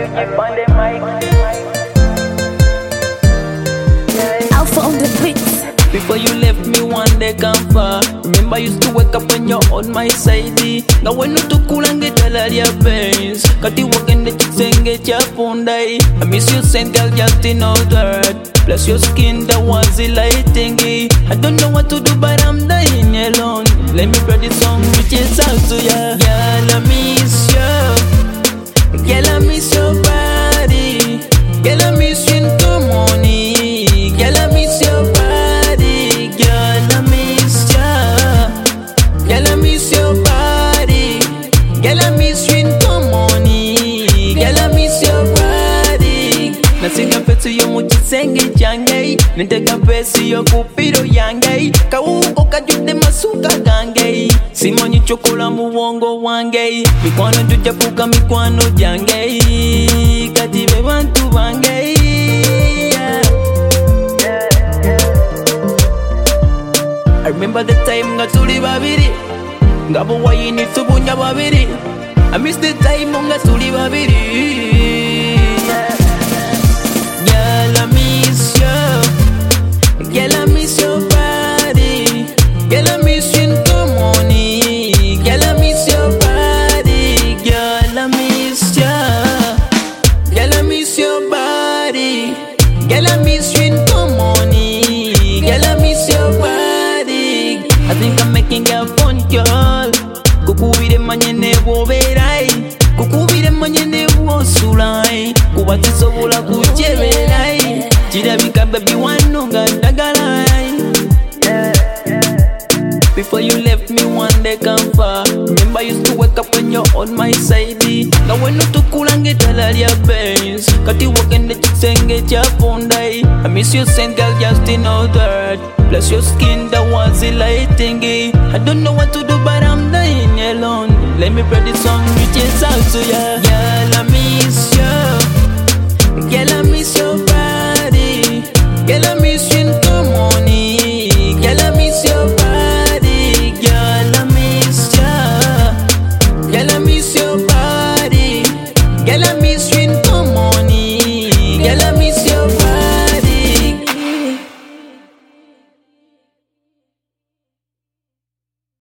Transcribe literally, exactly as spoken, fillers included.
Alpha on the beats. Before you left me one day come far. Remember I used to wake up when you're on my side. Now when you to cool and get a lot of pains. Kati walk in the chicks and get your phone die. I miss you sent girl just in out word. Plus your skin that was the lighting. I don't know what to do but I'm dying alone. Let me play this song which is out to ya. Girl I miss you. Girl I miss your body. Girl I miss you in the morning. Girl I miss your body. Girl I miss ya. Girl I miss your body. Girl I miss you in the morning. Girl I miss your body. Nasinga pesi yo muchisenge changai. Niteka pesi yo kupiro yangai. Kauko kajude masuka gangai. Simonyi chokola muwongo wangai. Mikwano juja puka mikwano jangai. Katibe bantu bangai. Yeah. I remember the time nga tuli babiri. Ngabo wayini tubunya babiri. I miss the time nga tuli babiri. Yeah. Girl, I miss you. Girl, I miss your body. Girl, I miss you in the morning. Girl, I miss your body. Girl, I miss ya. Girl, I miss your body. Girl, I miss you in the morning. Girl, I miss your body. I think I'm making a phone call. Kukubire manyene woberai. Kukubire manyene wosulai. Kubati sobola kucheberai. Chirabika baby wanunga dagalai. Before you left me one day come far. Remember I used to wake up when you're on my side. Now when you to cool and get a lot of pains. Kati walk in the chicks and get your phone die. I miss you sent girl just in out word. Plus your skin that was the lighting. I don't know what to do but I'm dying alone. Let me play this song which is out to ya. Girl I miss you. Girl I